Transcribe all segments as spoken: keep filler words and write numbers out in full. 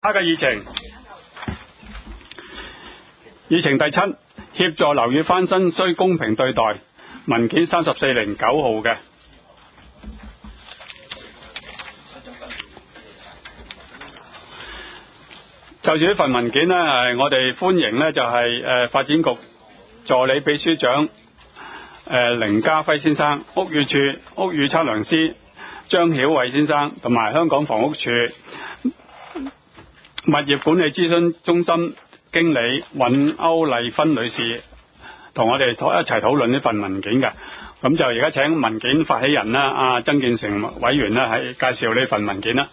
下嘅議程，議程第七，協助樓宇翻新需公平對待，文件三十四零九號嘅。就住呢份文件呢，誒，我哋歡迎呢就係誒發展局助理秘書長誒凌家輝先生、屋宇署屋宇測量師張曉偉先生同埋香港房屋署物業管理諮詢中心經理尹歐麗芬女士同我哋一齊討論呢份文件嘅。咁就而家請文件發起人啦，阿曾建成委員啦，係介紹呢份文件啦。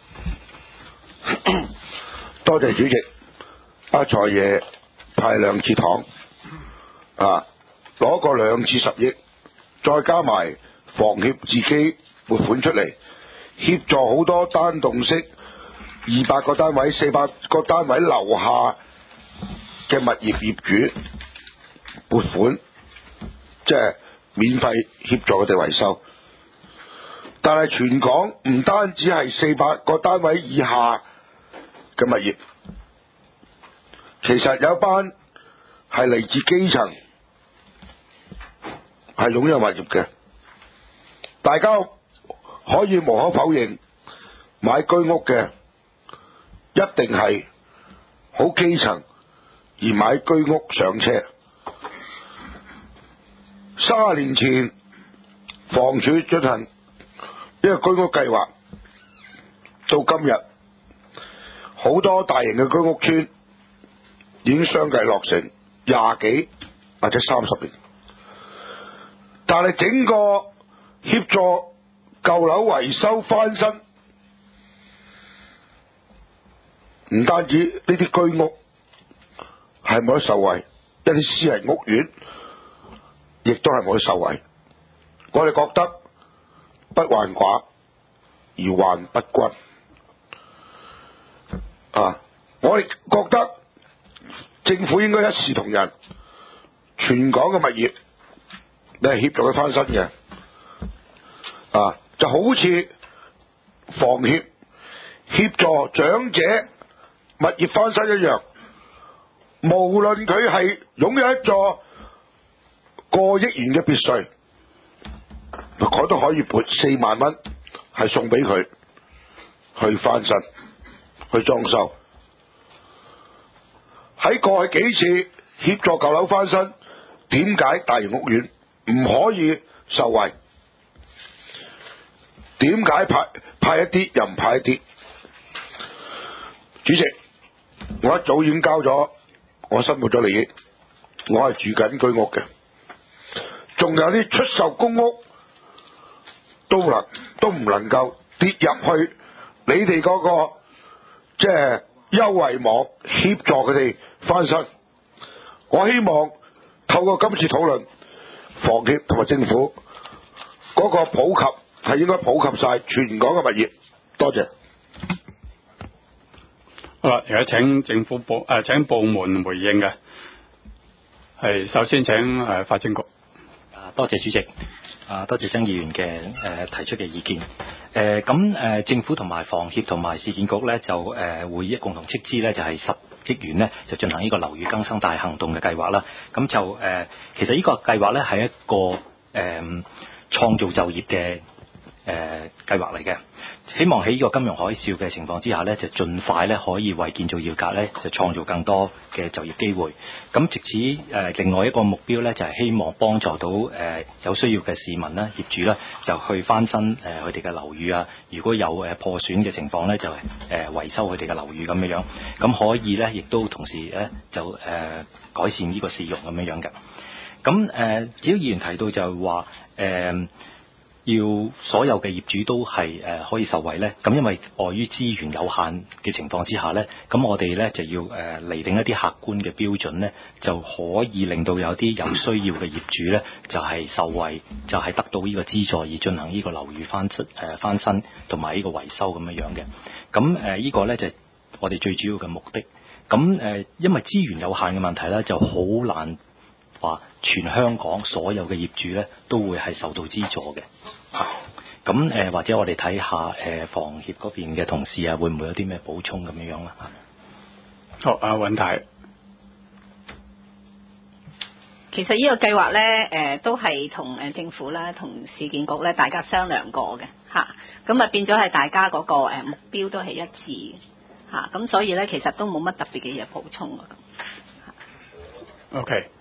多謝主席，阿財爺派兩次糖啊，攞個兩次十億，再加埋房協自己撥款出嚟，協助好多單棟式二百個單位、四百個單位樓下嘅物業業主撥款，即係免費協助佢哋維修。但係全港唔單止係四百個單位以下嘅物業，其實有一班係嚟自基層，係擁有物業嘅。大家可以無可否認，買居屋嘅一定係好基層，而買居屋上車。三十年前，房署進行呢個居屋計劃，到今日，好多大型嘅居屋村已經相繼落成廿幾或者三十年，但係整個協助舊樓維修翻新，唔單止呢啲居屋係冇得受惠，一啲私人屋苑亦都係冇得受惠。我哋覺得不患寡而患不均啊！我哋覺得政府應該一視同仁，全港嘅物業你係協助佢翻新嘅啊，就好似房協協助長者物業翻新一樣，無論佢係擁有一座過億元嘅別墅，佢都可以撥四萬蚊係送俾佢去翻新、去裝修。喺過去幾次協助舊樓翻新，點解大型屋苑唔可以受惠？點解派派一啲又唔派一啲？主席，我一早已經交咗，我申報咗利益，我係住緊居屋嘅，仲有啲出售公屋都能都唔能夠跌入去你哋嗰個即係優惠網協助佢哋翻新。我希望透過今次討論，房協同埋政府嗰個普及係應該普及晒全港嘅物業。多謝。 好啦，而家請政府部誒、呃、請部門回應嘅，係首先請誒、呃、發展局。 啊，多謝主席。啊，多謝曾議員嘅誒、呃、提出嘅意見。誒咁誒，政府同埋房協同埋市建局咧，就誒、呃、會一共同斥資咧，就係、是、十億元咧，就進行呢個樓宇更新大行動嘅計劃啦。咁就誒、呃，其實呢個計劃咧係一個誒、呃、創造就業嘅誒計劃嚟嘅。希望喺呢個金融海嘯嘅情況之下咧，就盡快咧可以為建造業界咧就創造更多嘅就業機會。咁藉此誒、呃、另外一個目標咧，就係、是、希望幫助到誒、呃、有需要嘅市民啦、業主啦，就去翻新誒佢哋嘅樓宇啊。如果有誒、呃、破損嘅情況咧，就係、是、誒、呃、維修佢哋嘅樓宇咁樣樣。咁可以咧，亦都同時咧就誒、呃、改善呢個市容咁樣樣嘅。咁誒、呃，只要議員提到就係話誒。呃要所有嘅業主都係誒、呃、可以受惠咧，咁因為礙於資源有限嘅情況之下咧，咁我哋咧就要誒釐、呃、定一啲客觀嘅標準咧，就可以令到有啲有需要嘅業主咧就係、是、受惠，就係、是、得到呢個資助而進行呢個樓宇翻出誒、呃、翻新同埋呢個維修咁樣樣嘅。咁誒呢個咧就係、是、我哋最主要嘅目的。咁誒、呃、因為資源有限嘅問題咧，就好難話全香港所有嘅業主咧都會係受到資助嘅。咁誒、呃、或者我哋睇下誒房協嗰邊嘅同事啊，會唔會有啲咩補充咁樣樣啦？ 好，阿尹太。 其實呢個計劃咧，誒、呃、都係同誒政府啦、同市建局咧，大家商量過嘅嚇，咁啊變咗係大家嗰個誒目標都係一致嚇，咁、啊、所以咧其實都冇乜特別嘅嘢補充啊。 OK，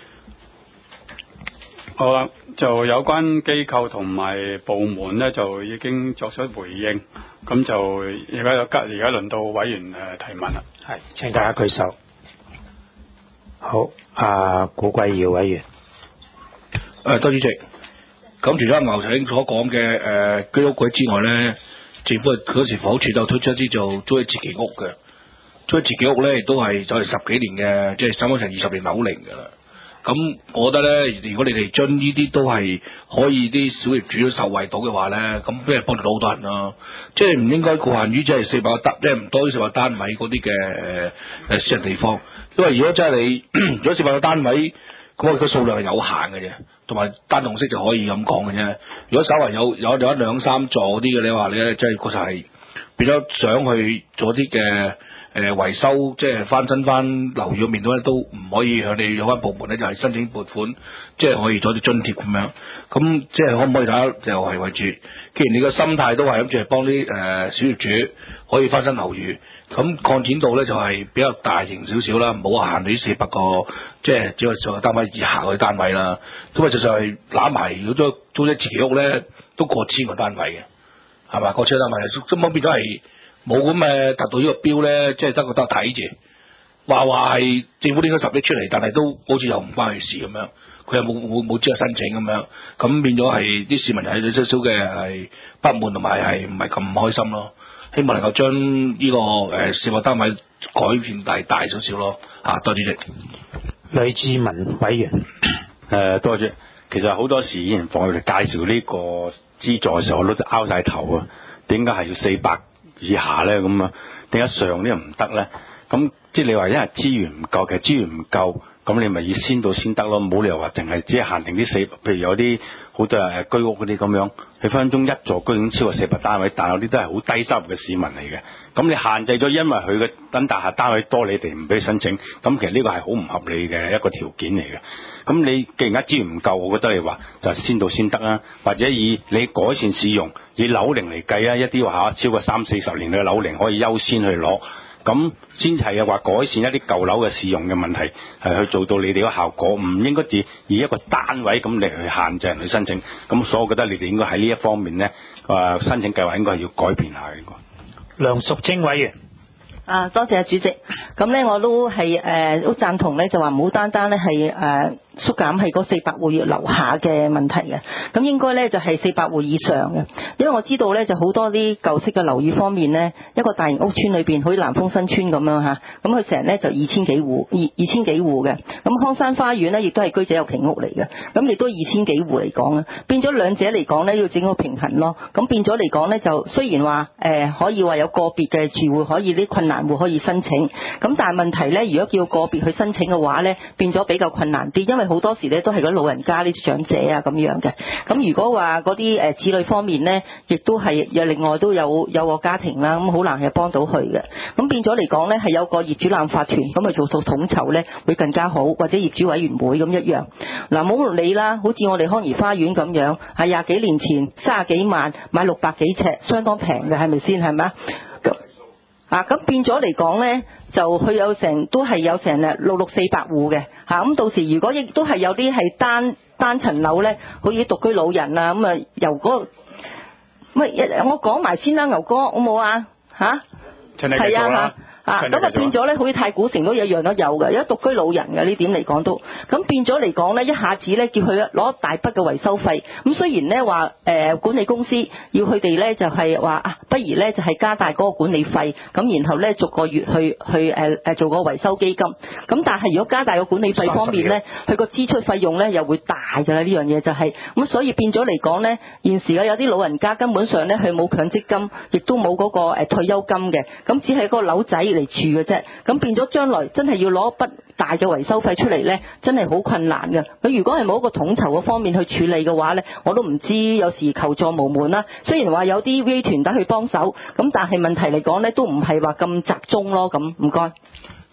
好啦，就有關機構同埋部門咧，就已經作出回應，咁就而家有而家輪到委員誒提問啦。 係，請大家舉手。好，啊，古貴耀委員。 誒，多主席。咁除咗牛頭所講嘅誒居屋嗰之外咧，政府嗰時房屋署就推出一啲做租置其屋嘅，租置其屋咧亦都係就係十幾年嘅，即係差唔多成二十年樓齡㗎啦。咁我覺得咧，如果你哋將呢啲都係可以啲小業主都受惠到嘅話咧，咁都係幫助到好多人咯。即係唔應該局限於即係四百個單，即係唔多於四百個單位嗰啲嘅誒誒私人地方。因為如果真係你如果四百個單位，咁個數量係有限嘅啫，同埋單棟式就可以咁講嘅啫。如果稍為有有有一兩三座嗰啲嘅，你話你咧，即係確實係變咗想去做啲嘅。誒維修即係翻新翻樓宇嘅面度咧，都唔可以向你有關部門咧，就係申請撥款，即係可以做啲津貼咁樣。咁即係可唔可以大家就係為住？既然你個心態都係諗住係幫啲誒小業主可以翻新樓宇，咁擴展到咧就係比較大型少少啦，唔好話限你四百個，即係只係上個單位以下嘅單位啦。咁啊，實在係攬埋如果租租一自己屋咧，都過千個單位嘅，係嘛？過千個單位，根本變咗係。冇咁誒達到呢個標咧，即係得個得睇住，話話係政府拎咗十億出嚟，但係都好似又唔關佢事咁樣，佢又冇冇冇資格申請咁樣，咁變咗係啲市民係有少少嘅係不滿同埋係唔係咁開心咯。希望能夠將呢個誒四個單位改變大大少少咯。嚇，多謝主席。 呂志文委員。 誒，多謝。其實好多時以前房協介紹呢個資助嘅時候，我都拗晒頭啊！點解係要四百以下咧？咁啊，點解上呢又唔得咧？咁即係你話因為資源唔夠，其實資源唔夠，咁你咪要先到先得咯。冇理由話淨係只係限定啲四，譬如有啲好多誒居屋嗰啲咁樣，佢分分鐘一座居然超過四百單位，但有啲都係好低收入嘅市民嚟嘅。咁你限制咗，因為佢嘅等大廈單位多，你哋唔俾申請，咁其實呢個係好唔合理嘅一個條件嚟嘅。咁你既然而家資源唔夠，我覺得你話就先到先得啦，或者以你改善使用，以樓齡嚟計啊，一啲話超過三四十年嘅樓齡可以優先去攞，咁先係話改善一啲舊樓嘅使用嘅問題，係去做到你哋個效果，唔應該只以一個單位咁嚟去限制人去申請。咁所以我覺得你哋應該喺呢一方面呢，誒申請計劃應該係要改變下嘅。應該。 梁淑貞委員。 啊，多謝主席。咁咧，我都係誒都贊同咧，就話唔好單單咧係誒縮減係嗰四百戶樓下嘅問題嘅，咁應該咧就係四百戶以上嘅。因為我知道咧就好多啲舊式嘅樓宇方面咧，一個大型屋邨裏邊，好似南豐新村咁樣嚇，咁佢成日咧就二千幾戶，二二千幾戶嘅。咁康山花園咧亦都係居者有其屋嚟嘅，咁亦都二千幾戶嚟講啊，變咗兩者嚟講咧要整個平衡咯。咁變咗嚟講咧就雖然話誒、呃、可以話有個別嘅住戶可以啲困難戶可以申請，咁但係問題咧，如果叫個別去申請嘅話咧，變咗比較困難啲，因為好多時咧都係嗰老人家呢啲長者啊咁樣嘅。咁如果話嗰啲誒子女方面咧，亦都係有另外都有有個家庭啦，咁好難係幫到佢嘅。咁變咗嚟講咧，係有個業主立案法團咁去做到統籌咧，會更加好，或者業主委員會咁一樣。嗱，冇理啦，好似我哋康怡花園咁樣，係廿幾年前三十幾萬買六百幾尺，相當平嘅，係咪先？係咪啊？啊，咁變咗嚟講咧，就佢有成都係有成誒六六四百戶嘅嚇，咁、啊、到時如果亦都係有啲係單單層樓咧，好似獨居老人啊，咁啊由嗰、那個，喂，我講埋先啦，牛哥好冇啊嚇？係啊嚇。啊，咁啊變咗咧，好似太古城都一樣都有嘅，有獨居老人嘅呢點嚟講都，咁變咗嚟講咧，一下子咧叫佢攞大筆嘅維修費，咁雖然咧話誒管理公司要佢哋咧就係、是、話啊，不如咧就係、是、加大嗰個管理費，咁然後咧逐個月去去誒誒、呃、做個維修基金，咁但係如果加大個管理費方面咧，佢個支出費用咧又會大㗎啦，呢樣嘢就係、是，咁所以變咗嚟講咧，現時有啲老人家根本上咧佢冇強積金，亦都冇嗰個誒退休金嘅，咁只係嗰個樓仔嚟住嘅啫，咁變咗將來真係要攞一筆大嘅維修費出嚟呢，真係好困難嘅。佢如果係冇一個統籌嘅方面去處理嘅話呢，我都唔知，有時求助無門啦。雖然話有啲 V 團體去幫手，咁但係問題嚟講呢，都唔係話咁集中咯。咁唔該。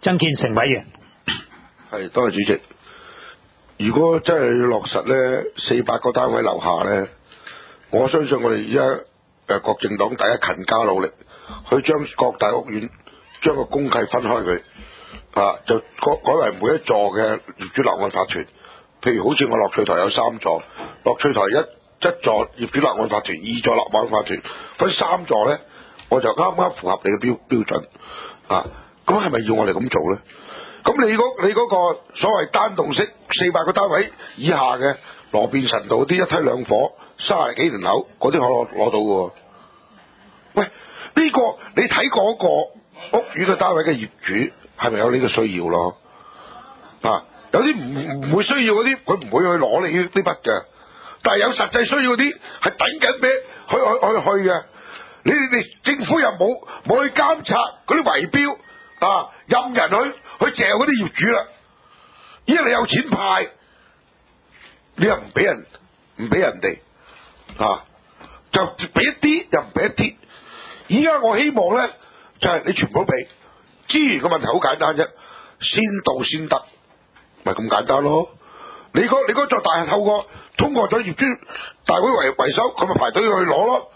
曾建成委員。 係，多謝主席。如果真係要落實咧，四百個單位樓下咧，我相信我哋而家誒各政黨大家勤加努力，去將各大屋苑將個公契分開佢，啊，就改改為每一座嘅業主立案法團。譬如好似我樂翠台有三座，樂翠台一一座業主立案法團，二座立案法團，分三座咧，我就啱啱符合你嘅標標準啊。咁係咪要我哋咁做咧？咁你嗰你嗰個所謂單棟式四百個單位以下嘅羅便臣道啲一梯兩伙三十幾年樓嗰啲可攞攞到嘅喎。喂，呢、個你睇嗰個屋苑嘅單位嘅業主係咪有呢個需要咯？啊，有啲唔唔會需要嗰啲，佢唔會去攞你呢筆嘅。但係有實際需要嗰啲係等緊咩？去去去去嘅。你哋政府又冇冇去監察嗰啲圍標啊？任人去去借嗰啲業主啦。因為你有錢派，你又唔俾人唔俾人哋啊，就俾一啲又唔俾一啲。而家我希望咧，就係、是、你全部都俾資源嘅問題，好簡單啫，先到先得，咪咁簡單咯。你嗰你嗰座大廈透過通過咗業主大會維維修，佢咪排隊去攞咯。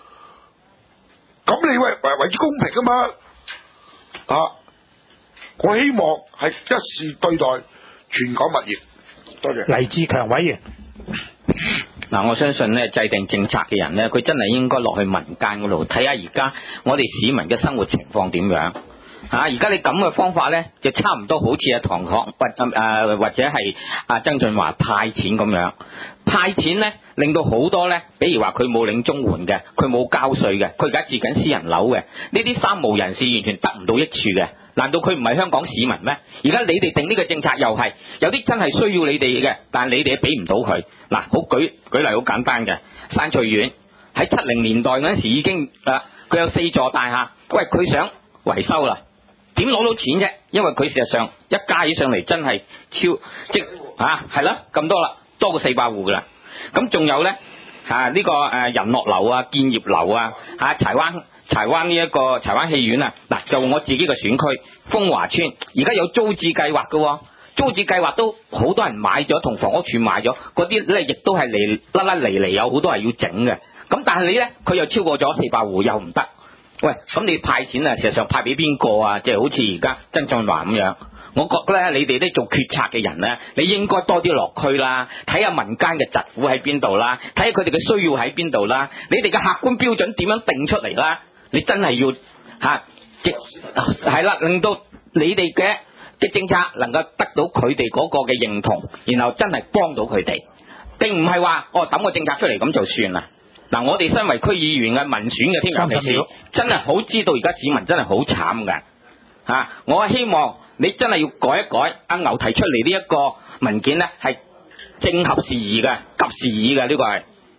咁你為為為之公平啊嘛啊！我希望係一視對待全港物業。多謝。 黎志強委員。 嗱，我相信咧，制定政策嘅人咧，佢真係應該落去民間嗰度睇下而家我哋市民嘅生活情況點樣嚇。而家你咁嘅方法咧，就差唔多好似阿唐學或誒或者係阿曾俊華派錢咁樣派錢咧，令到好多咧，比如話佢冇領綜援嘅，佢冇交稅嘅，佢而家住緊私人樓嘅，呢啲三無人士完全得唔到益處嘅。難道佢唔係香港市民咩？而家你哋定呢個政策又係有啲真係需要你哋嘅，但係你哋俾唔到佢。嗱，好舉舉例好簡單嘅，山翠苑喺七零年代嗰陣時已經誒，佢有四座大廈，喂，佢想維修啦，點攞到錢啫？因為佢事實上一加起上嚟真係超即啊係啦，咁多啦，多過四百戶噶啦。咁仲有咧嚇呢個誒仁樂樓啊、建業樓啊嚇柴灣。柴灣呢一個柴灣戲院啊，嗱就我自己嘅選區豐華村，而家有租置計劃嘅，租置計劃都好多人買咗，同房屋署買咗，嗰啲咧亦都係嚟甩甩嚟嚟有好多係要整嘅。咁但係你咧，佢又超過咗四百戶又唔得。喂，咁你派錢啊，事實上派俾邊個啊？即係好似而家曾俊華咁樣。我覺得咧，你哋咧做決策嘅人咧，你應該多啲落區啦，睇下民間嘅疾苦喺邊度啦，睇下佢哋嘅需要喺邊度啦，你哋嘅客觀標準點樣定出嚟啦？你真係要嚇，即係啦，令到你哋嘅嘅政策能夠得到佢哋嗰個嘅認同，然後真係幫到佢哋，並唔係話哦抌個政策出嚟咁就算啦。嗱，我哋身為區議員嘅民選嘅添，尤其是真係好知道而家市民真係好慘㗎嚇。我希望你真係要改一改阿牛提出嚟呢一個文件咧，係正合時宜嘅、及時宜嘅呢個係。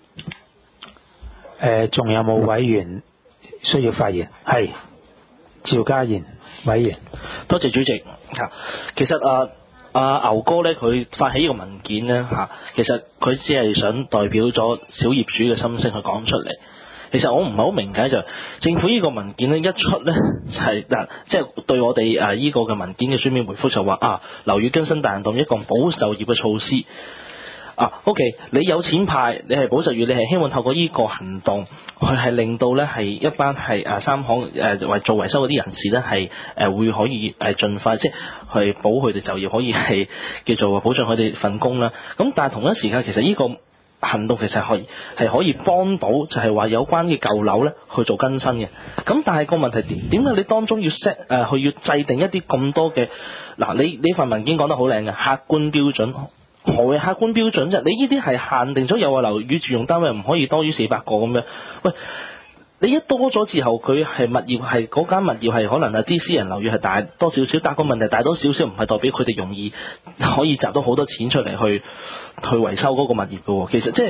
誒，仲有冇委員需要發言？係趙家賢委員。 多謝主席嚇。其實啊啊牛哥咧，佢發起呢個文件咧嚇，其實佢只係想代表咗小業主嘅心聲去講出嚟。其實我唔係好明解就政府呢個文件咧一出咧就係嗱，即係對我哋誒呢個嘅文件嘅書面回覆就話啊，樓宇更新大行動一個保就業嘅措施。啊 ，OK， 你有錢派，你係保就業，你係希望透過呢個行動，佢係令到咧係一班係誒三行誒為做維修嗰啲人士咧係誒會可以誒盡快即係去保佢哋就業，可以係叫做保障佢哋份工啦。咁但係同一時間，其實呢個行動其實可以係可以幫到，就係話有關嘅舊樓咧去做更新嘅。咁但係個問題點點解你當中要 set 誒，佢要制定一啲咁多嘅嗱？你你份文件講得好靚嘅客觀標準。何謂客觀標準啫？你呢啲係限定咗有個樓宇住用單位唔可以多於四百個咁樣。喂，你一多咗之後，佢係物業係嗰間物業係可能係啲私人樓宇係大多少少，但個問題大多少少唔係代表佢哋容易可以集到好多錢出嚟去去維修嗰個物業嘅喎。其實即係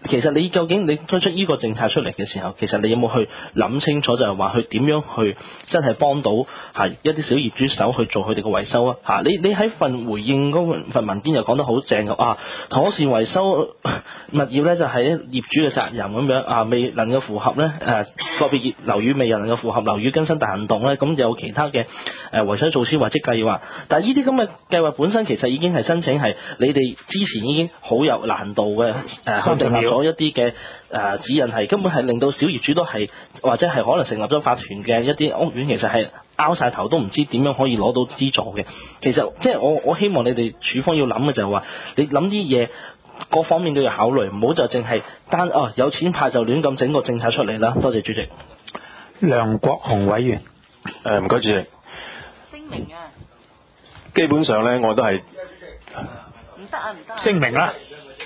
其實你究竟你推出呢個政策出嚟嘅時候，其實你有冇去諗清楚，就係話佢點樣去真係幫到係一啲小業主手去做佢哋嘅維修啊？嚇，你你喺份回應嗰份文件又講得好正嘅啊，妥善維修物業咧就係業主嘅責任咁樣啊，未能夠符合咧誒個別樓宇未能夠符合樓宇更新大行動咧，咁有其他嘅誒維修措施或者計劃。但係呢啲咁嘅計劃本身其實已經係申請係你哋之前已經好有難度嘅誒，成立咗一啲嘅誒指引，係根本係令到小業主都係或者係可能成立咗法團嘅一啲屋苑，其實係拗晒頭都唔知點樣可以攞到資助嘅。其實即係我我希望你哋署方要諗嘅就係話，你諗啲嘢各方面都要考慮，唔好就淨係單哦有錢派就亂咁整個政策出嚟啦。多謝主席。 梁國雄委員。 誒唔該主席。 聲明啊。 基本上咧，我都係唔得啊唔得。 聲明啦。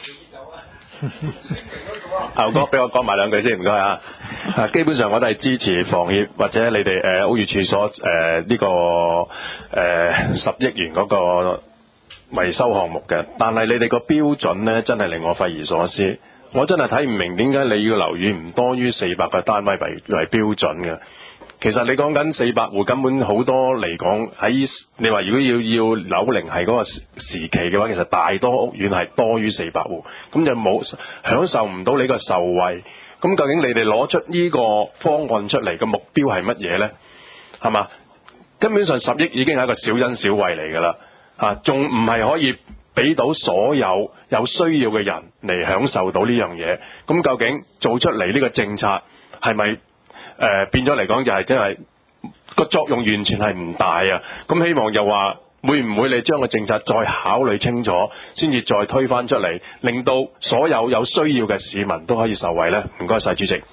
牛哥，俾我講埋兩句先，唔該啊。啊，基本上我都係支持房協或者你哋誒屋宇署所誒呢個誒十億元嗰個維修項目嘅，但係你哋個標準咧真係令我匪夷所思。我真係睇唔明點解你要樓宇唔多於四百個單位為為標準嘅。其實你講緊四百戶，根本好多嚟講喺你話如果要要樓齡係嗰個時期嘅話，其實大多屋苑係多於四百戶，咁就冇享受唔到你個受惠。咁究竟你哋攞出呢個方案出嚟嘅目標係乜嘢呢？係嘛？根本上十億已經係一個小恩小惠嚟㗎啦，啊，仲唔係可以俾到所有有需要嘅人嚟享受到呢樣嘢？咁究竟做出嚟呢個政策係咪？誒、呃、變咗嚟講就係真係個作用完全係唔大啊！咁希望又話會唔會你將個政策再考慮清楚，先至再推返出嚟，令到所有有需要嘅市民都可以受惠呢？唔該晒主席。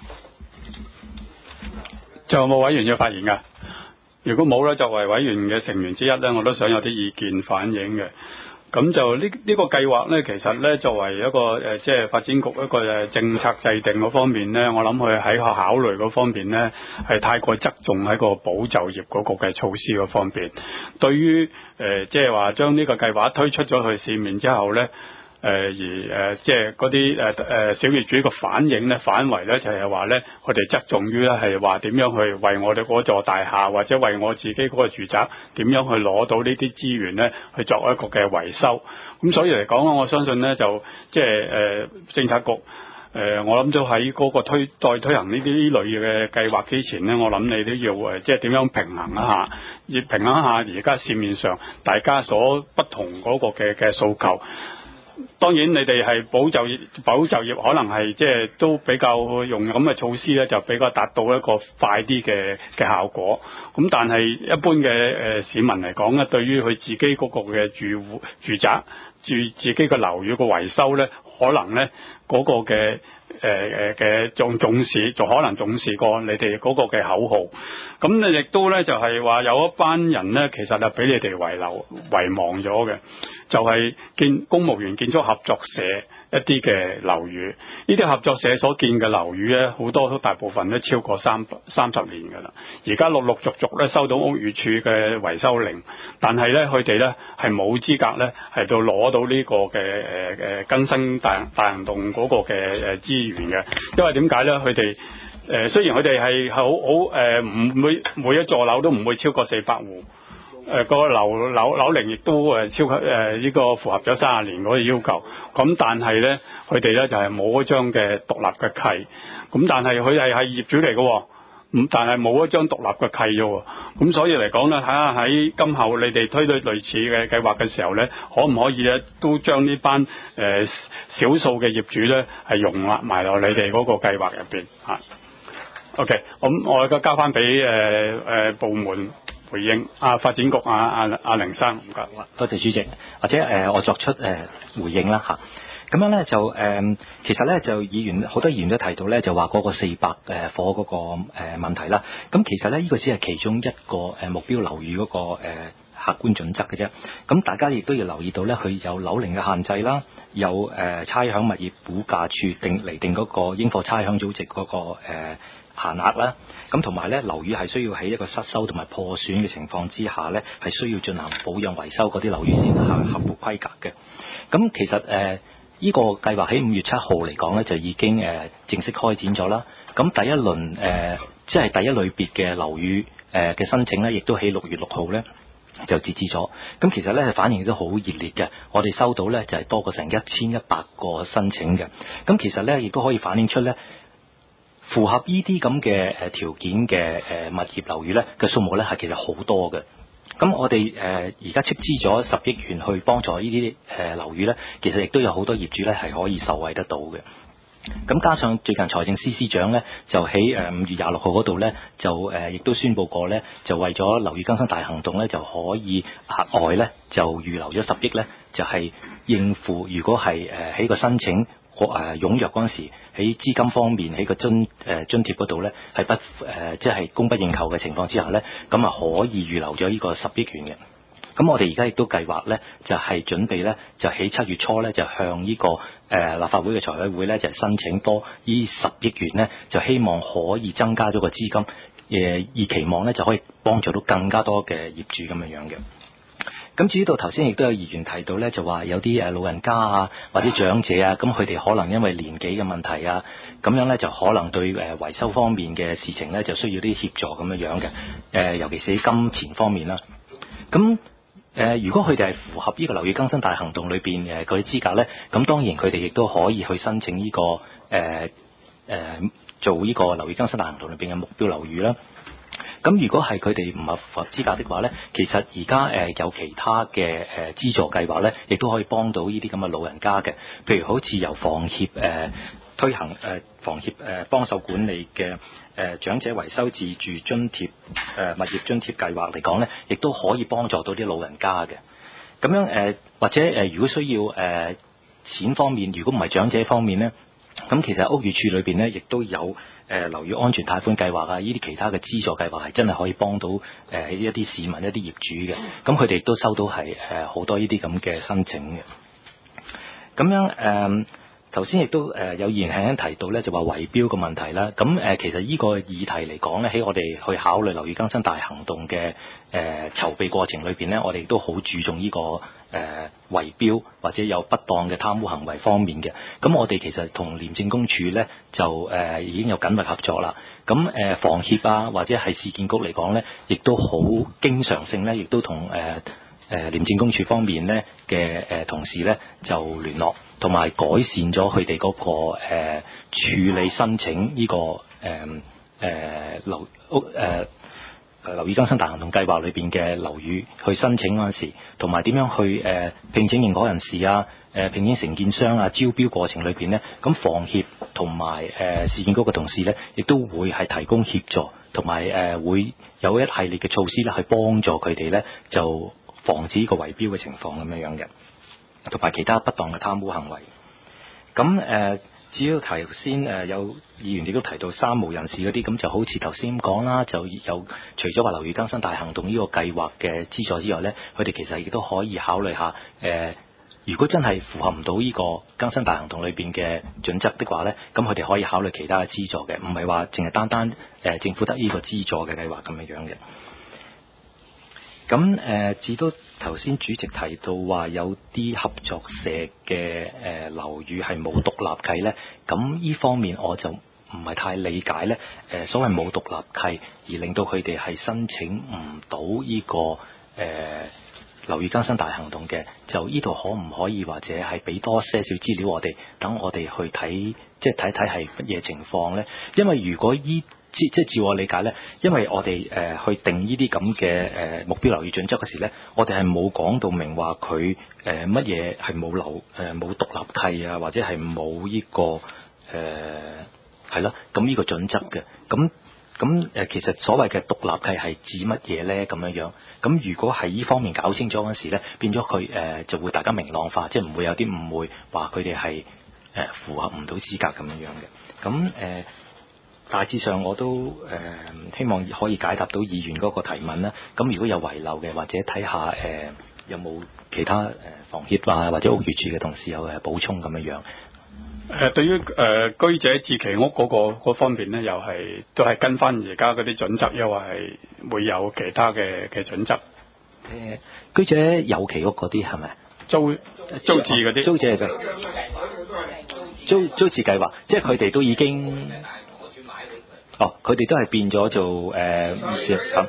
仲有冇委員要發言㗎？如果冇咧，作為委員嘅成員之一咧，我都想有啲意見反映嘅。咁就呢呢個計劃咧，其實咧作為一個誒，即係發展局一個誒政策制定嗰方面咧，我諗佢喺考慮嗰方面咧，係太過側重喺個保就業嗰個嘅措施嗰方面。對於誒，即係話將呢個計劃推出咗去市面之後咧。誒、呃、而誒即係嗰啲誒誒小業主個反應咧，反為咧就係話咧，佢哋側重於咧係話點樣去為我哋嗰座大廈或者為我自己嗰個住宅點樣去攞到呢啲資源咧，去作一個嘅維修。咁所以嚟講，我相信咧就即係誒政策局誒、呃，我諗都喺嗰個推再推行呢啲呢類嘅計劃之前咧，我諗你都要誒即係點樣平衡一下，要平衡一下而家市面上大家所不同嗰個嘅嘅訴求。當然，你哋係保就業，保就業可能係即係都比較用咁嘅措施咧，就比較達到一個快啲嘅嘅效果。咁但係一般嘅誒、呃、市民嚟講咧，對於佢自己嗰個嘅住戶住宅住自己嘅樓宇嘅維修咧，可能咧嗰、嗰個嘅誒誒嘅重重視，就可能重視過你哋嗰個嘅口號。咁你亦都咧就係、是、話有一班人咧，其實係俾你哋遺留遺忘咗嘅。就係建公務員建築合作社一啲嘅樓宇，呢啲合作社所建嘅樓宇咧，好多都大部分都超過三三十年㗎啦。而家陸陸續續咧收到屋宇署嘅維修令，但係咧佢哋咧係冇資格咧係到攞到呢個嘅誒誒更新大大行動嗰個嘅誒資源嘅，因為點解咧？佢哋誒雖然佢哋係好好誒唔會每一座樓都唔會超過四百戶。誒、呃那個樓樓樓齡亦都誒超過誒呢、呃這個符合咗三十年嗰個要求，咁但係咧佢哋咧就係冇嗰張嘅獨立嘅契，咁但係佢係係業主嚟嘅，咁但係冇一張獨立嘅契啫，咁所以嚟講咧，睇下喺今後你哋推對類似嘅計劃嘅時候咧，可唔可以咧都將呢班誒少數嘅業主咧係容納埋落你哋嗰個計劃入邊嚇。OK，咁我而家交翻俾誒誒部門。回應啊，發展局啊啊啊凌生，唔該。 多謝主席，或者誒、呃、我作出誒、呃、回應啦嚇。咁樣咧就誒、呃，其實咧就議員好多議員都提到咧，就話嗰個四百誒伙嗰個誒問題啦。咁其實咧呢、呢個只係其中一個誒目標樓宇嗰、嗰個、呃、客觀準則嘅啫。咁大家亦都要留意到咧，佢有樓齡嘅限制啦，有誒、呃、差餉物業估價處定嚟定嗰個應課差餉租值嗰、嗰個、呃限額啦，咁同埋咧樓宇係需要喺一個失修同埋破損嘅情況之下咧，係需要進行保養維修嗰啲樓宇先係合乎規格嘅。咁其實誒、呃、 呢個計劃喺五月七號嚟講咧，就已經誒、呃、正式開展咗啦。咁第一輪誒、呃，即係第一類別嘅樓宇誒嘅申請咧，亦都喺六月六號咧就截止咗。咁其實咧反應都好熱烈嘅，我哋收到咧就係、是、多過成一千一百個申請嘅。咁其實咧亦都可以反映出咧，符合呢啲咁嘅誒條件嘅誒物業樓宇咧嘅數目咧係其實好多嘅。咁我哋誒而家斥資咗十億元去幫助呢啲誒樓宇咧，其實亦都有好多業主咧係可以受惠得到嘅。咁加上最近財政司司長咧就喺誒五月廿六號嗰度咧就誒亦都宣佈過咧，就為咗樓宇更新大行動咧就可以額外咧就預留咗十億咧，就係應付如果係誒喺個申請誒踴躍嗰陣時，喺資金方面喺個津誒津貼嗰度咧係不誒即係供不應求嘅情況之下咧，咁啊可以預留咗呢個十億元嘅。咁我哋而家亦都計劃咧，就係、是、準備咧，就喺七月初咧，就向呢、這個誒、呃、立法會嘅財委會咧，就申請多呢十億元咧，就希望可以增加咗個資金，誒、呃、而期望咧就可以幫助到更加多嘅業主咁樣樣嘅。咁至於到頭先亦都有議員提到咧，就話有啲誒老人家啊或者長者啊，咁佢哋可能因為年紀嘅問題啊，咁樣咧就可能對誒維修方面嘅事情咧就需要啲協助咁樣樣嘅，誒、呃、尤其是喺金錢方面啦，咁。誒、呃，如果佢哋係符合呢個樓宇更新大行動裏邊誒嗰啲資格咧，咁當然佢哋亦都可以去申請呢、這個誒誒、呃呃、做呢個樓宇更新大行動裏邊嘅目標樓宇啦。咁如果係佢哋唔係符合資格的話咧，其實而家誒有其他嘅誒資助計劃咧，亦都可以幫到呢啲咁嘅老人家嘅，譬如好似由房協誒。呃推行誒、呃、房協誒幫手管理嘅誒、呃、長者維修自住津貼誒、呃、物業津貼計劃嚟講咧，亦都可以幫助到啲老人家嘅。咁樣誒、呃、或者誒、呃、如果需要誒、呃、錢方面，如果唔係長者方面咧，咁其實屋宇署裏邊咧亦都有誒樓宇安全貸款計劃啊，呢啲其他嘅資助計劃係真係可以幫到誒、呃、一啲市民一啲業主嘅。咁佢哋亦都收到係誒好多呢啲咁嘅申請嘅。咁樣誒。呃頭先亦都誒有議員輕輕提到咧，就話圍標嘅問題啦。咁誒其實呢個議題嚟講咧，喺我哋去考慮樓宇更新大行動嘅誒籌備過程裏邊咧，我哋都好注重呢個誒圍標或者有不當嘅貪污行為方面嘅。咁我哋其實同廉政公署咧就誒已經有緊密合作啦。咁誒房協啊或者係市建局嚟講咧，亦都好經常性咧，亦都同誒誒廉政公署方面咧嘅誒同事咧就聯絡。同埋改善咗佢哋嗰個誒、呃、處理申請呢、這個誒誒樓屋誒誒樓宇更新大行動計劃裏邊嘅樓宇去申請嗰陣時，同埋點樣去誒、呃、聘請認可人士啊、誒、呃、聘請承建商啊、招標過程裏邊咧，咁房協同埋誒市建局嘅同事咧，亦都會係提供協助，同埋誒會有一系列嘅措施咧，去幫助佢哋咧就防止呢個圍標嘅情況咁樣樣嘅。同埋其他不當嘅貪污行為，咁誒、呃，至於頭先誒有議員亦都提到三無人士嗰啲，咁就好似頭先咁講啦，就有除咗話樓宇更新大行動呢個計劃嘅資助之外咧，佢哋其實亦都可以考慮下誒、呃，如果真係符合唔到呢個更新大行動裏邊嘅準則的話咧，咁佢哋可以考慮其他嘅資助嘅，唔係話淨係單單誒、呃、政府得呢個資助嘅計劃咁樣樣嘅。咁誒，至到頭先主席提到話有啲合作社嘅誒樓宇係冇獨立契咧，咁呢方面我就唔係太理解咧。誒、呃，所謂冇獨立契而令到佢哋係申請唔到呢個誒樓宇更新大行動嘅，就呢度可唔可以或者係俾多些少資料我哋，等我哋去睇，即係睇睇係乜嘢情況咧？因為如果依即係照我理解咧，因為我哋誒、呃、去定呢啲咁嘅誒目標樓宇準則嗰時咧，我哋係冇講到明話佢誒乜嘢係冇樓誒冇獨立契啊，或者係冇呢個誒係咯，咁、呃、呢個準則嘅。咁咁誒其實所謂嘅獨立契係指乜嘢咧？咁樣樣，咁如果係呢方面搞清楚嗰時咧，變咗佢誒就會大家明朗化，即係唔會有啲誤會話佢哋係誒符合唔到資格咁樣樣嘅。咁誒。呃大致上我都誒、呃、希望可以解答到議員嗰個提問啦。咁如果有遺漏嘅，或者睇下誒有冇其他誒房協啊或者屋宇署嘅同事有誒補充咁樣樣。誒、 呃、對於誒、呃、居者自其屋嗰、那個方面咧，又係都係跟翻而家嗰啲準則，又話係會有其他嘅嘅準則。誒、 呃、居者有其屋嗰啲係咪？ 租租置嗰啲租置嘅租租置計劃，即係佢哋都已經，哦，佢哋都係變咗做誒唔知啊。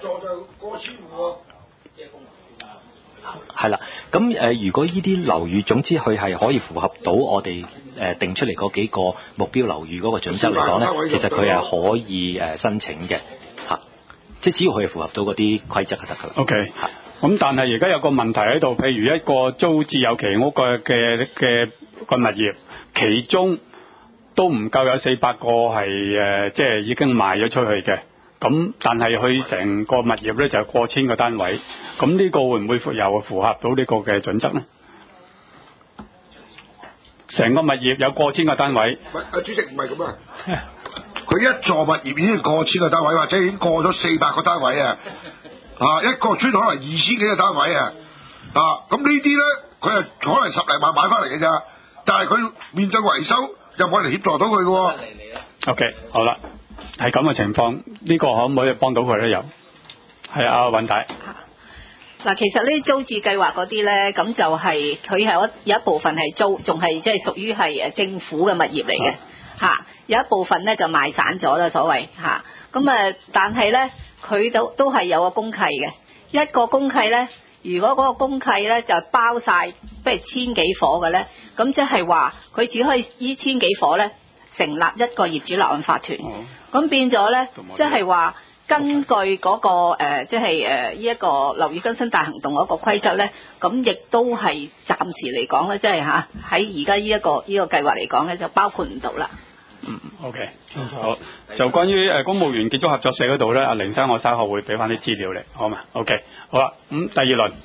係啦，咁誒、呃，如果呢啲樓宇，總之佢係可以符合到我哋誒、呃、定出嚟嗰幾個目標樓宇嗰個準則嚟講咧，其實佢係可以誒、呃、申請嘅嚇，即係只要佢係符合到嗰啲規則就得㗎啦。 OK，咁但係而家有個問題喺度，譬如一個租置有其屋嘅嘅嘅個物業，其中都唔夠有四百個係誒、呃，即係已經賣咗出去嘅。咁但係佢成個物業咧就係過千個單位，咁呢個會唔會又符合到呢個嘅準則咧？成個物業有過千個單位， 唔係啊，主席唔係咁啊，佢一座物業已經過千個單位，或者已經過咗四百個單位啊，啊一個村可能二千幾個單位啊，啊咁呢啲咧佢係可能十零萬買翻嚟嘅咋，但係佢面對維修又冇人協助到佢嘅喎。 OK， 好啦。係咁嘅情況，呢、這個可唔可以幫到佢咧？又係阿尹太。 嗱，其實呢啲租置計劃嗰啲咧，咁就係佢係有一部分係租，仲係即係屬於係誒政府嘅物業嚟嘅嚇。有一部分咧就賣散咗啦，所謂嚇。咁啊，但係咧佢都都係有個公契嘅。一個公契咧，如果嗰個公契咧就包晒，不如千幾伙嘅咧，咁即係話佢只可以依千幾伙咧成立一個業主立案法團。咁、嗯、變咗咧，即係話根據嗰、那個誒，即係誒呢一個樓宇更新大行動嗰個規則咧，咁亦都係暫時嚟講咧，即係嚇喺而家呢一個呢、這個計劃嚟講咧，就包括唔到啦。 嗯 ，OK，好。就關於誒公務員建築合作社嗰度咧，阿凌生我稍後會俾翻啲資料你，好嘛 ？OK， 好啦。咁、嗯、第二輪，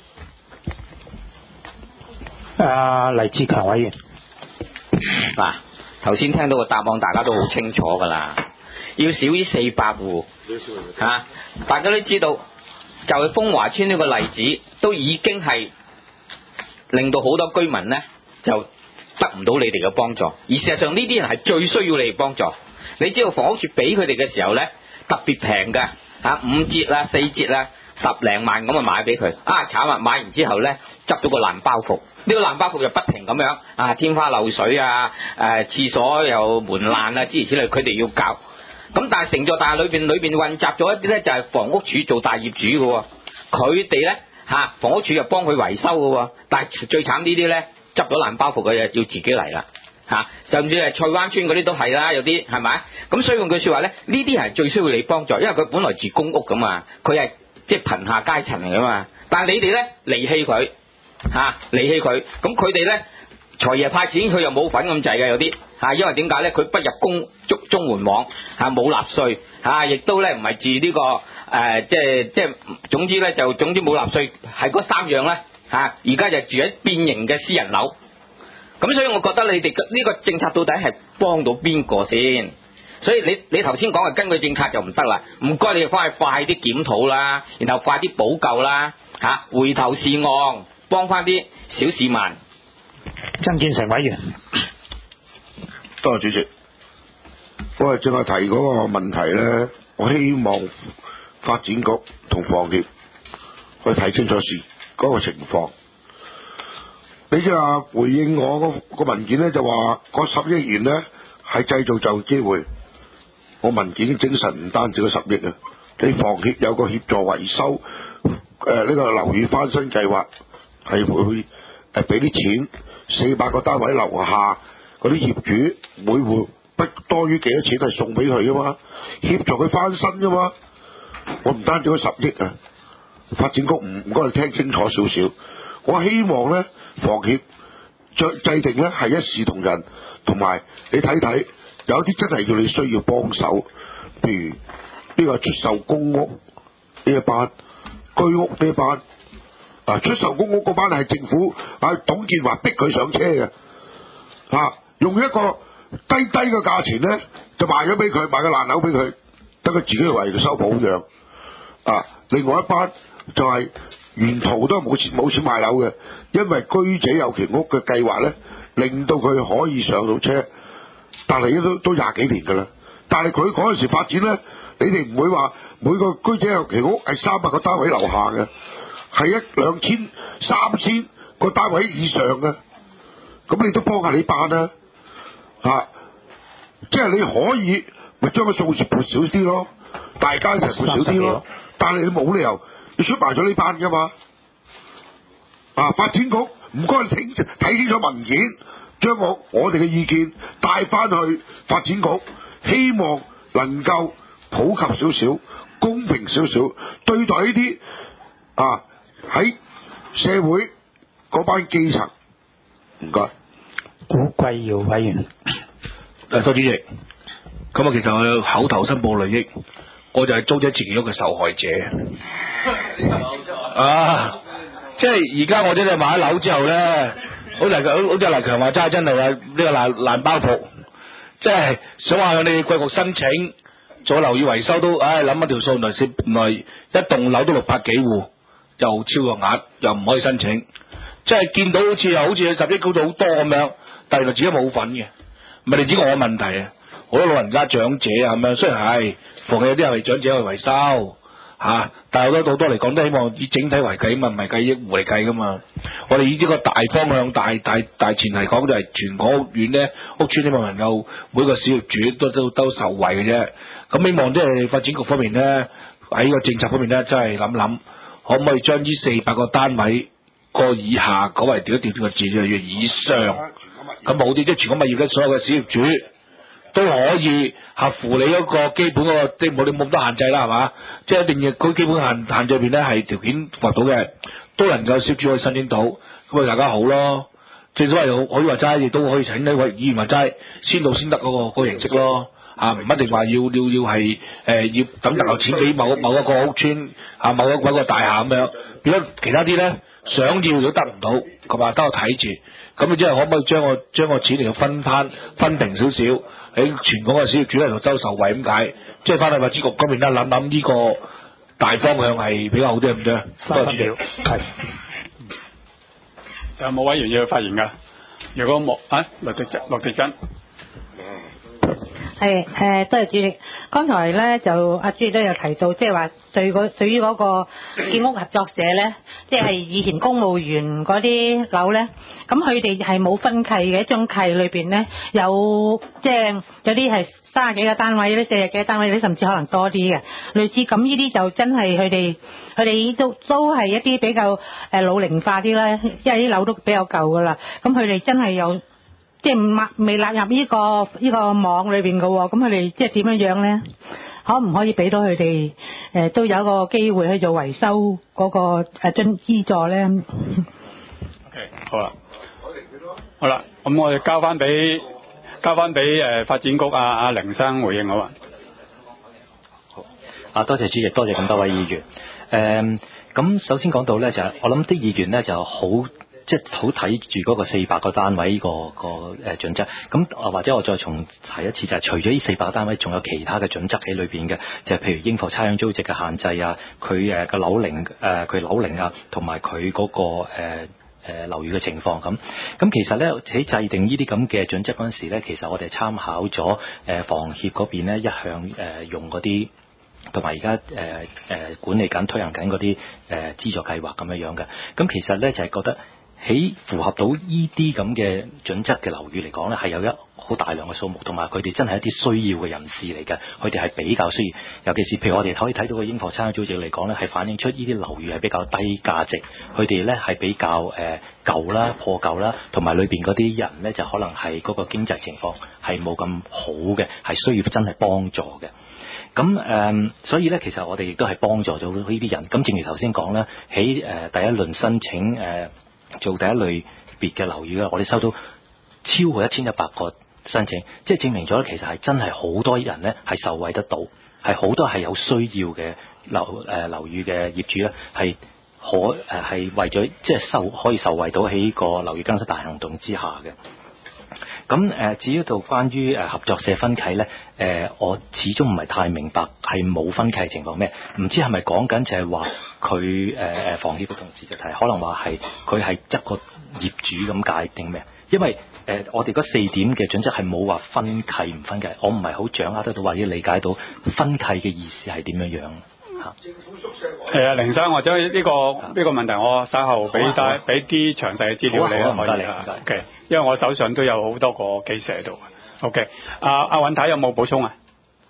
阿、呃、黎志強委員。 嗱，頭先聽到個答案，大家都好清楚㗎啦。要少於四百戶嚇、啊，大家都知道，就係風華村呢個例子，都已經係令到好多居民咧就得唔到你哋嘅幫助。而事實上，呢啲人係最需要你哋幫助。你知道房屋署俾佢哋嘅時候咧，特別平㗎嚇，五折啦、四折啦、十零萬咁啊買俾佢。啊慘啊！買完之後咧，執到個爛包袱。呢、這個爛包袱就不停咁樣啊，天花漏水啊，誒、呃、廁所又門爛啊，諸如此類，佢哋要搞。咁但係成座大廈裏邊裏邊混雜咗一啲咧，就係房屋署做大業主嘅喎，佢哋咧嚇房屋署又幫佢維修嘅喎，但係最慘呢啲咧執咗爛包袱嘅嘢要自己嚟啦嚇，甚至係菜灣村嗰啲都係啦，有啲係咪？咁所以用句説話咧，呢啲係最需要你幫助，因為佢本來住公屋咁嘛，佢係即係貧下階層嚟噶嘛，但係你哋咧離棄佢嚇，離棄佢，咁佢哋咧財爺派錢佢又冇份咁滯嘅有啲。啊，因為點解咧？佢不入公中中門網，嚇冇納稅，嚇亦都咧唔係住呢、這個誒、呃，即係即係總之咧就總之冇納稅，係嗰三樣咧嚇。而家就住喺變形嘅私人樓，咁所以我覺得你哋呢個政策到底係幫到邊個先？所以你你頭先講嘅根據政策就唔得啦，唔該你哋翻去快啲檢討啦，然後快啲補救啦，嚇、啊、回頭是岸，幫翻啲小市民。 曾建成委員。 多謝主席，我係正係提嗰個問題咧，我希望發展局同房協去睇清楚事嗰個情況。你即係話回應我個個文件咧，就話嗰十億元咧係製造就業機會。我文件精神唔單止嗰十億啊，你房協有個協助維修誒呢個樓宇翻新計劃，係會誒俾啲錢四百個單位樓下。嗰啲業主每戶不多於幾多錢係送俾佢噶嘛，協助佢翻身噶嘛。我唔單止嗰十億啊，發展局唔唔該你聽清楚少少。我希望咧房協制制定咧係一視同仁，同埋你睇睇有啲真係要你需要幫手，譬如呢個出售公屋呢一班、居屋呢一班啊，出售公屋嗰班係政府啊董建華逼佢上車嘅啊。用一個低低嘅價錢咧，就賣咗俾佢，賣個爛樓俾佢，等佢自己去為佢收保養。啊，另外一班就係沿途都冇錢冇錢買樓嘅，因為居者有其屋嘅計劃咧，令到佢可以上到車。但係都都廿幾年㗎啦。但係佢嗰陣時發展咧，你哋唔會話每個居者有其屋係三百個單位樓下嘅，係一兩千、三千個單位以上嘅，咁你都幫下你班啦，啊，即係你可以咪將個數字撥少啲咯，大家一齊撥少啲咯，但係你冇理由你出賣咗呢班噶嘛，啊，發展局唔該睇睇清楚文件，將我我哋嘅意見帶翻去發展局，希望能夠普及少少，公平少少對待呢啲啊喺社會嗰班基層。唔該。 古貴耀委員。 誒，多主席。咁啊，其實我有口頭申報利益，我就係租者置其屋嘅受害者。啊！即係而家我真係買咗樓之後咧，好似好好似黎強話齋，真係話呢個爛爛包袱，即係想話向你哋貴局申請做樓宇維修都，唉諗一條數，原來原來一棟樓都六百幾戶，又超過額，又唔可以申請，即係見到好似又好似十億高到好多咁樣，但係原來自己冇份嘅，唔係你知我嘅問題啊！好多老人家長者啊咁樣，雖然係房企有啲係為長者去維修。吓、啊，但係好多好多嚟講都希望以整體為計嘛，唔係計億戶嚟計噶嘛。我哋以呢個大方向、大大大前提講，就係全港屋苑咧、屋邨希望能夠每個小業主都都都受惠嘅啫。咁希望即係發展局方面咧，喺個政策方面咧，真係諗諗，可唔可以將呢四百個單位個以下改為調一調個字，就要以上，咁好啲，即係全港物業咧，所有嘅小業主都可以合乎你嗰個基本嗰個，即係冇你冇咁多限制啦，係嘛？即係一定要佢基本限限制入邊咧係條件符合到嘅，都能夠小主可以申請到，咁啊大家好咯。正所謂可以話齋，亦都可以請呢位議員話齋，先到先得嗰、嗰個、嗰個形式咯。啊，唔一定話要要要係誒、呃、要等大嚿錢俾某某一個屋邨啊，某一某一個大廈咁樣。變咗其他啲咧，想要都得唔到，咁嘛，得我睇住。咁你即係可唔可以將個將個錢嚟到分攤分平少少？喺全港嘅小業主喺度周受惠咁解，即係翻去發展局嗰邊咧諗諗呢個大方向係比較好啲咁啫。 三十秒，係。 有冇委員要發言㗎？如果冇啊，陸迪陸迪珍。 係誒，多謝主席。剛才咧就阿主席都有提到，即係話對嗰對於嗰個建屋合作社咧，即係以前公務員嗰啲樓咧，咁佢哋係冇分契嘅，一張契裏邊咧有即係有啲係三十幾個單位，有啲四十幾個單位，有啲甚至可能多啲嘅。類似咁呢啲就真係佢哋佢哋都都係一啲比較誒老齡化啲啦，因為啲樓都比較舊噶啦。咁佢哋真係有。即係唔未納入呢、這個呢、這個網裏邊嘅喎，咁佢哋即係點樣樣咧？可唔可以俾到佢哋誒都有一個機會去做維修嗰、那個誒津資助咧 ？OK， 好啦，好啦，咁我哋交翻俾交翻俾誒發展局阿阿凌生回應好啊。 好啊，多謝主席，多謝咁多位議員。誒、嗯，咁首先講到咧就係、是、我諗啲議員咧就好。即係好睇住嗰個四百個單位個個誒準則，咁啊或者我再重提一次，就係、是、除咗呢四百個單位，仲有其他嘅準則喺裏邊嘅，就係、是、譬如應付差餉租值嘅限制啊，佢誒個樓齡誒佢樓齡啊，同埋佢嗰個誒誒樓宇嘅情況咁。咁其實咧喺制定呢啲咁嘅準則嗰陣時咧，其實我哋參考咗誒房協嗰邊咧一向誒用嗰啲。同埋而家誒誒管理緊推行緊嗰啲誒資助計劃咁樣樣嘅，咁其實咧就係、是、覺得喺符合到依啲咁嘅準則嘅樓宇嚟講咧，係有一好大量嘅數目，同埋佢哋真係一啲需要嘅人士嚟嘅，佢哋係比較需要，尤其是譬如我哋可以睇到嘅應課差餉租值嚟講咧，係反映出呢啲樓宇係比較低價值，佢哋咧係比較誒、呃、舊啦、破舊啦，同埋裏邊嗰啲人咧就可能係嗰個經濟情況係冇咁好嘅，係需要真係幫助嘅。咁誒、呃，所以咧，其實我哋亦都係幫助咗呢啲人。咁正如頭先講啦，喺誒、呃、第一輪申請誒、呃、做第一類別嘅樓宇咧，我哋收到超過一千一百個申請，即係證明咗其實係真係好多人咧係受惠得到，係好多係有需要嘅樓誒樓宇嘅業主咧係可誒係為咗即係受可以受惠到喺個樓宇更新大行動之下嘅。咁誒，至於到關於誒合作社分契咧，誒、呃、我始終唔係太明白係冇分契嘅情況咩？唔知係咪講緊就係話佢誒誒房協嘅同事就提，可能話係佢係執個業主咁解定咩？因為誒、呃、我哋嗰四點嘅準則係冇話分契唔分契，我唔係好掌握得到或者理解到分契嘅意思係點樣樣。 係啊，凌生或者呢、這個呢、這個問題，我稍後俾帶俾啲詳細嘅資料你好啊可以啊。OK，因為我手上都有好多個 case 喺度。OK，阿阿尹太有冇補充啊？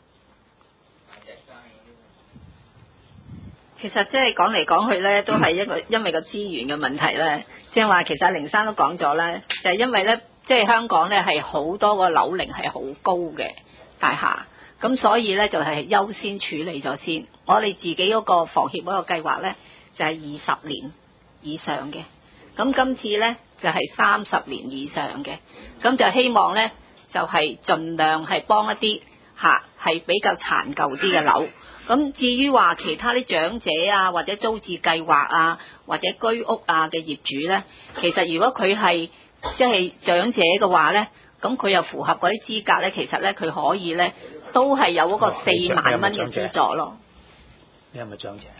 其實即係講嚟講去咧，都係一個因為個資源嘅問題咧。即係話其實凌生都講咗咧，就係、是、因為咧，即係香港咧係好多個樓齡係好高嘅大廈，咁所以咧就係優先處理咗先。我哋自己嗰個房協嗰個計劃咧就係二十年以上嘅，咁今次咧就係三十年以上嘅，咁就希望咧就係盡量係幫一啲嚇係比較殘舊啲嘅樓。咁至於話其他啲長者啊，或者租置計劃啊，或者居屋啊嘅業主咧，其實如果佢係即係長者嘅話咧，咁佢又符合嗰啲資格咧，其實咧佢可以咧都係有嗰個四萬蚊嘅資助咯。 你係咪長者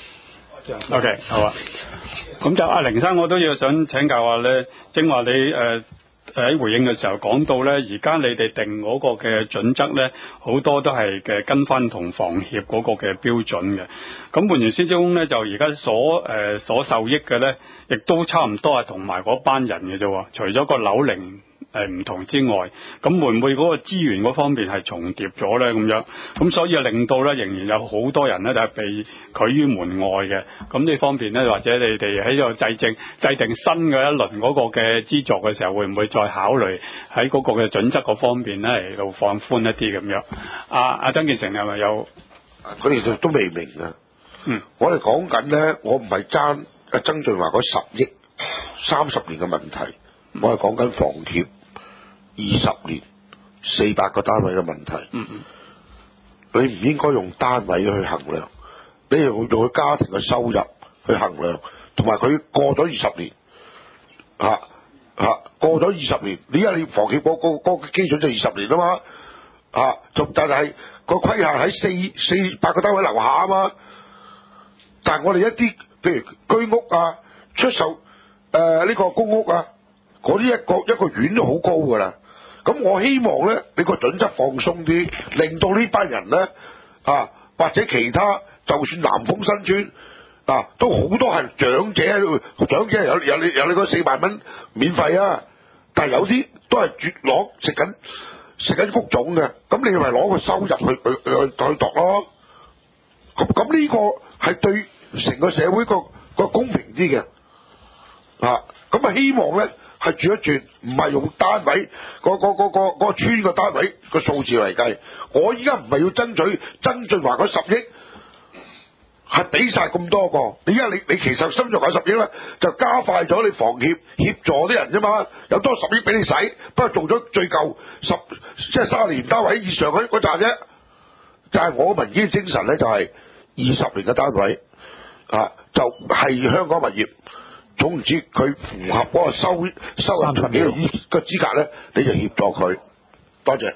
？OK， 好啊。咁就阿凌生，我都要想請教下咧，正話你誒。喺回應嘅時候講到咧，而家你哋定嗰個嘅準則咧，好多都係嘅跟翻同房協嗰個嘅標準嘅。咁換言之中咧，就而家所誒、呃、所受益嘅咧，亦都差唔多係同埋嗰班人嘅啫。除咗個樓齡誒唔同之外，咁會唔會嗰個資源嗰方面係重疊咗咧？咁樣咁所以啊，令到咧仍然有好多人咧就係被拒於門外嘅。咁呢方面咧，或者你哋喺度制定制定新嘅一輪嗰個嘅資助嘅時候，會唔會再考慮喺嗰個嘅準則嗰方面咧嚟到放寬一啲咁樣？阿、啊、阿曾健成係咪有？ 佢哋都未明啊。 嗯， 我哋講緊咧，我唔係爭阿曾俊華嗰十億三十年嘅問題，嗯、我係講緊房協。二十年四百個單位嘅問題， 嗯嗯， 你唔應該用單位去衡量，你要用佢家庭嘅收入去衡量，同埋佢過咗二十年，吓、啊、吓、啊、過咗二十年，你而家你房協嗰個嗰個基準就二十年啊嘛，吓，就但係個規限喺四四百個單位樓下啊嘛，但係我哋一啲譬如居屋啊、出售誒呢、呃這個公屋啊，嗰啲一個一個院都好高噶啦。咁我希望咧，你個準則放鬆啲，令到呢班人咧啊，或者其他，就算南豐新村啊，都好多係長者喺度，長者有有你有你嗰四萬蚊免費啊，但係有啲都係絕攞食緊食緊谷種嘅，咁你咪攞個收入去去去去度咯。咁咁呢個係對成個社會個個公平啲嘅啊，咁啊希望咧。係轉一轉，唔係用單位個個個個個村個單位個數字嚟計。我依家唔係要爭取曾俊華嗰十億，係俾晒咁多個。你而家你你其實深圳嗰十億咧，就加快咗你房協協助啲人啫嘛。有多十億俾你使，不過做咗最舊十即係三十年單位以上嗰嗰扎啫。就係、是、我民建精神咧，就係二十年嘅單位啊，就係、是、香港物業。總唔知佢符合嗰個收收入同呢個資格咧，你就協助佢。多謝。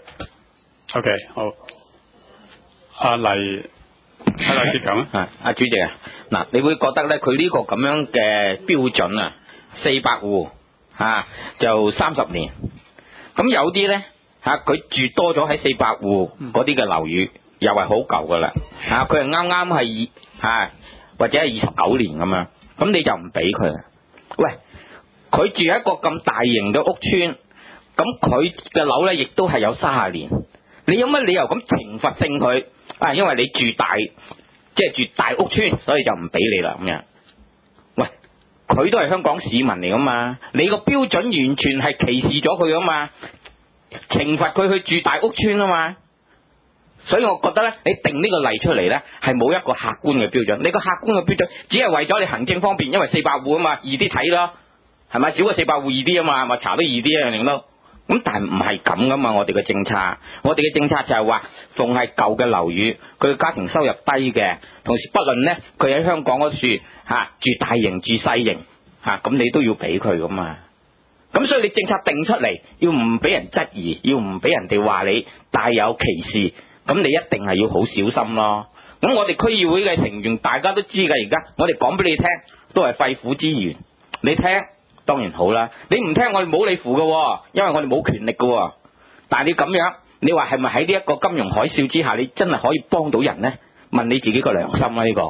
OK， 好。阿黎，阿黎志強啊， 阿主席啊，嗱，你會覺得咧，佢呢個咁樣嘅標準啊，四百戶嚇就三十年。咁有啲咧嚇，佢住多咗喺四百戶嗰啲嘅樓宇，又係好舊噶啦嚇，佢係啱啱係嚇或者係二十九年咁樣，咁你就唔俾佢。喂，佢住喺一個咁大型嘅屋村，咁佢嘅樓咧亦都係有三十年，你有乜理由咁懲罰性佢？啊，因為你住大，即係住大屋村，所以就唔俾你啦咁樣。喂，佢都係香港市民嚟噶嘛，你個標準完全係歧視咗佢噶嘛，懲罰佢去住大屋村啊嘛。所以我覺得咧，你定呢個例出嚟咧，係冇一個客觀嘅標準。你個客觀嘅標準只係為咗你行政方便，因為四百戶啊嘛，易啲睇咯，係咪？少過四百戶易啲啊嘛，咪查得易啲一樣令到。咁但係唔係咁噶嘛，我哋嘅政策，我哋嘅政策就係話，逢係舊嘅樓宇，佢嘅家庭收入低嘅，同時不論咧，佢喺香港嗰處嚇住大型住細型嚇，咁、啊、你都要俾佢噶嘛。咁所以你政策定出嚟，要唔俾人質疑，要唔俾人哋話你帶有歧視。咁你一定係要好小心咯。咁我哋區議會嘅成員大家都知㗎，而家我哋講俾你聽都係肺腑之言，你聽當然好啦。你唔聽我哋冇你符㗎，因為我哋冇權力㗎。但係你咁樣，你話係咪喺呢一個金融海嘯之下，你真係可以幫到人呢？ 問你自己個良心啦呢個。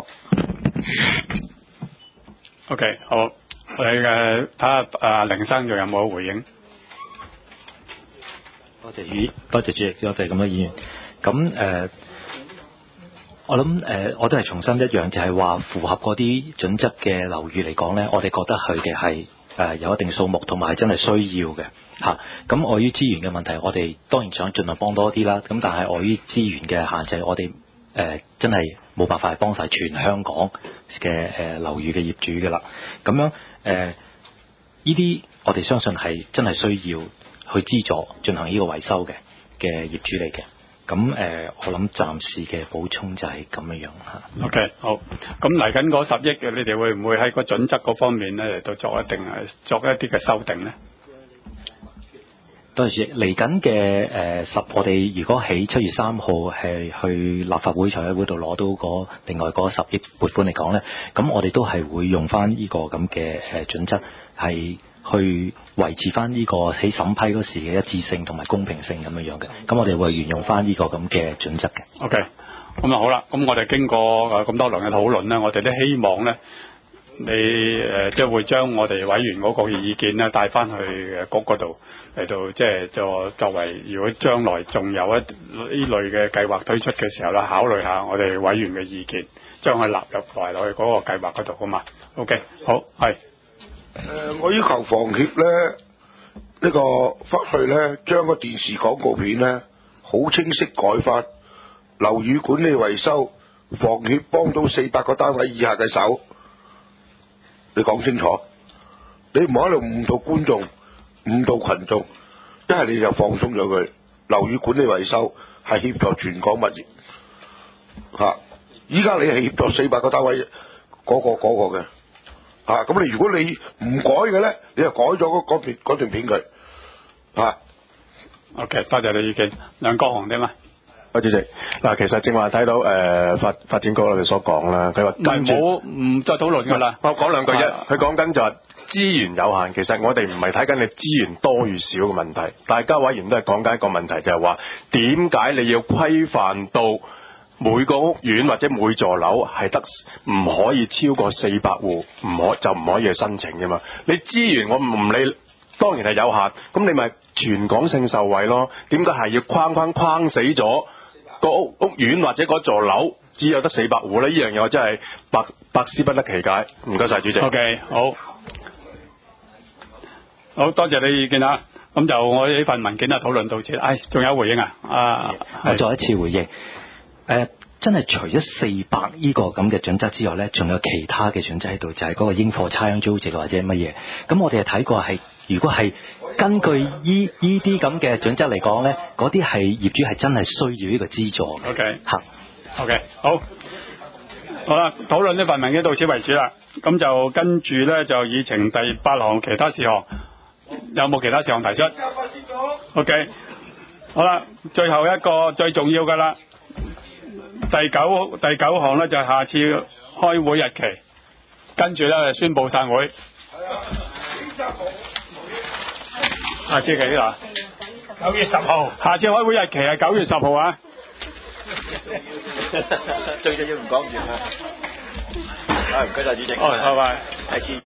OK， 好，我哋嘅睇下阿凌生仲有冇回應？ 多謝主，多謝主席，多謝咁多議員。咁誒、呃，我諗誒、呃，我都係重申一樣，就係、是、話符合嗰啲準則嘅樓宇嚟講咧，我哋覺得佢哋係誒有一定數目，同埋真係需要嘅嚇。咁礙於資源嘅問題，我哋當然想盡量幫多啲啦。咁但係礙於資源嘅限制，我哋誒、呃、真係冇辦法係幫晒全香港嘅誒樓宇嘅業主㗎啦。咁樣誒，呢、呃、啲我哋相信係真係需要去資助進行呢個維修嘅嘅業主嚟嘅。咁誒、呃，我諗暫時嘅補充就係咁樣樣嚇。 OK， 好。咁嚟緊嗰十億嘅，你哋會唔會喺個準則嗰方面咧嚟到作一定係作一啲嘅修訂咧？ 多謝嚟緊嘅誒十，我哋如果喺七月三號係去立法會財委會度攞到嗰另外嗰十億撥款嚟講咧，咁我哋都係會用翻呢個咁嘅誒準則，係去維持翻呢個喺審批嗰時嘅一致性同埋公平性咁樣樣嘅。咁我哋會沿用翻呢個咁嘅準則嘅。 OK，咁啊好啦，咁我哋經過誒咁多輪嘅討論咧，我哋都希望咧。你誒即係會將我哋委員嗰個意見咧帶翻去誒局嗰度嚟到，即係作作為如果將來仲有一呢類嘅計劃推出嘅時候咧，考慮下我哋委員嘅意見，將佢納入埋落去嗰個計劃嗰度好嘛 ？OK， 好係。誒、 呃，我要求房協咧，呢、呢個忽去咧，將個電視廣告片咧好清晰改翻樓宇管理維修，房協幫到四百個單位以下嘅手。你講清楚，你唔好喺度誤導觀眾、誤導群眾，一係你就放鬆咗佢。樓宇管理維修係協助全港物業嚇，依、啊、家你係協助四百個單位嗰、嗰個嗰、嗰個嘅嚇，咁、啊、你如果你唔改嘅咧，你就改咗嗰嗰段嗰段片佢嚇。啊、 OK， 多謝你意見，梁國雄點啊？ 主席，嗱，其實正話睇到誒、呃、發發展局我哋所講啦，佢話跟住冇唔再討論㗎啦。 我講兩句啫，佢講緊就話資源有限，其實我哋唔係睇緊你資源多與少嘅問題，大家委員都係講緊一個問題，就係話點解你要規範到每個屋苑或者每座樓係得唔可以超過四百戶，唔可就唔可以去申請㗎嘛？你資源我唔理。當然係有限，咁你咪全港性受惠咯？點解係要框框框死咗個屋屋苑或者嗰座樓只有得四百戶咧？呢樣嘢我真係百百思不得其解。唔該晒主席。 OK， 好，好多謝你意見啊！咁就我呢份文件啊討論到此，唉，仲有回應啊？啊， 我再一次回應，誒、呃。真係除咗四百呢個咁嘅準則之外呢，仲有其他嘅準則喺度，就係、是、嗰個應課差餉租值或者乜嘢。咁我哋係睇過係，如果係根據依依啲咁嘅準則嚟講呢，嗰啲係業主係真係需要呢個資助。 OK， 嚇 ，OK， 好，好啦，討論呢份文件到此為止啦。咁就跟住呢，就議程第八項其他事項，有冇其他事項提出 ？OK， 好啦，最後一個最重要㗎啦。第九第九項咧就係下次開會日期，跟住咧就宣佈散會。下次幾嗱？九月十號。下次開會日期係九月十號啊！ 最緊要唔講完啊！啊，唔該晒主席。 哦，拜拜。 下次。